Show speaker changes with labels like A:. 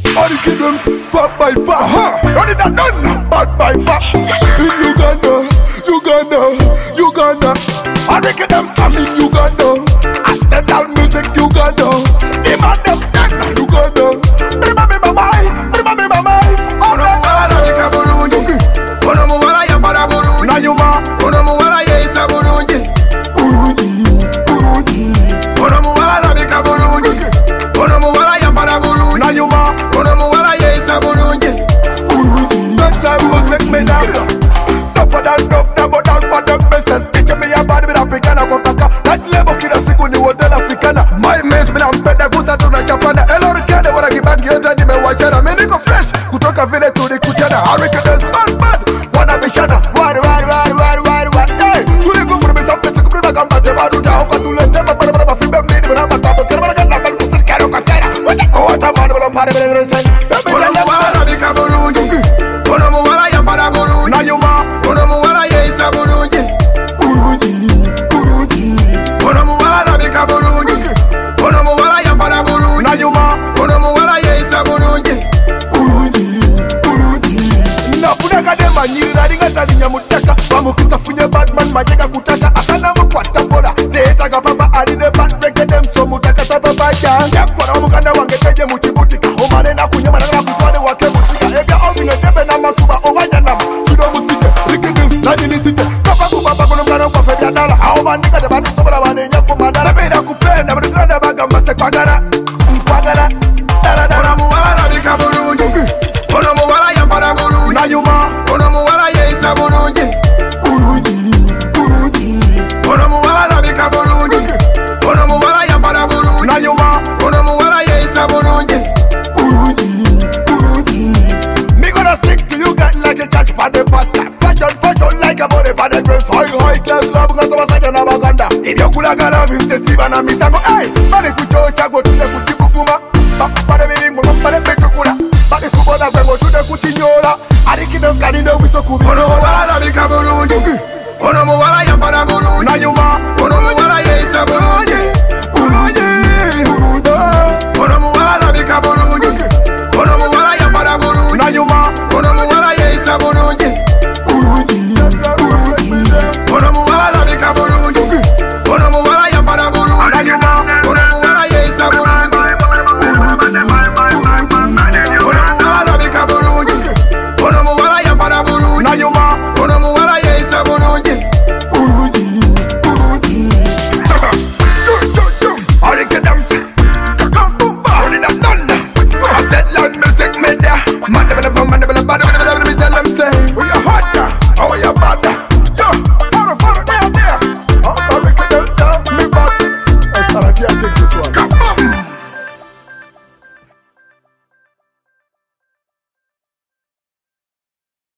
A: All the kingdoms, far by far. Ready that done, bad by far. In Uganda, all the kingdoms, I'm in Uganda. I stand down music, Uganda. Demand them, Uganda. Remember me, my mind. Oh, no, Nayuma, Onomuwala Yesa Burundi, Onomuwala Rabika Burundi, Onomuwala Yambara Burundi, Nayuma, Onomuwala Yesa Burundi, that guy was like me now. Tougher than tough, never dance for the business. Teaching me about with Africana Kontaka. That level kid of Sikuni Hotel Africana. My mates, me I'm better, Gusa to the Japana. Hello, the kid, what I give back, you're trying to watch it. I'm in the fresh. Kutoka vile to the Kutana. I reckon there's bad. Wanna be shana. Bamukisa funye badman majeka kutaka asana mkwata bola Teetaga papa aline bad reggae dem so mutaka tapa baja Yakwana mukanda wange teje muchibutika Omane na kunyema na kutwane wake musika Ebya omine tebe na masuba owanya nama Sudo musite, rikidim, na jinisite Kapa kubaba kono mkana kwa febya dala Aho bandika de bani sobola wane nyako madara Beda kupenda, mdukanda baga mbase kwa gara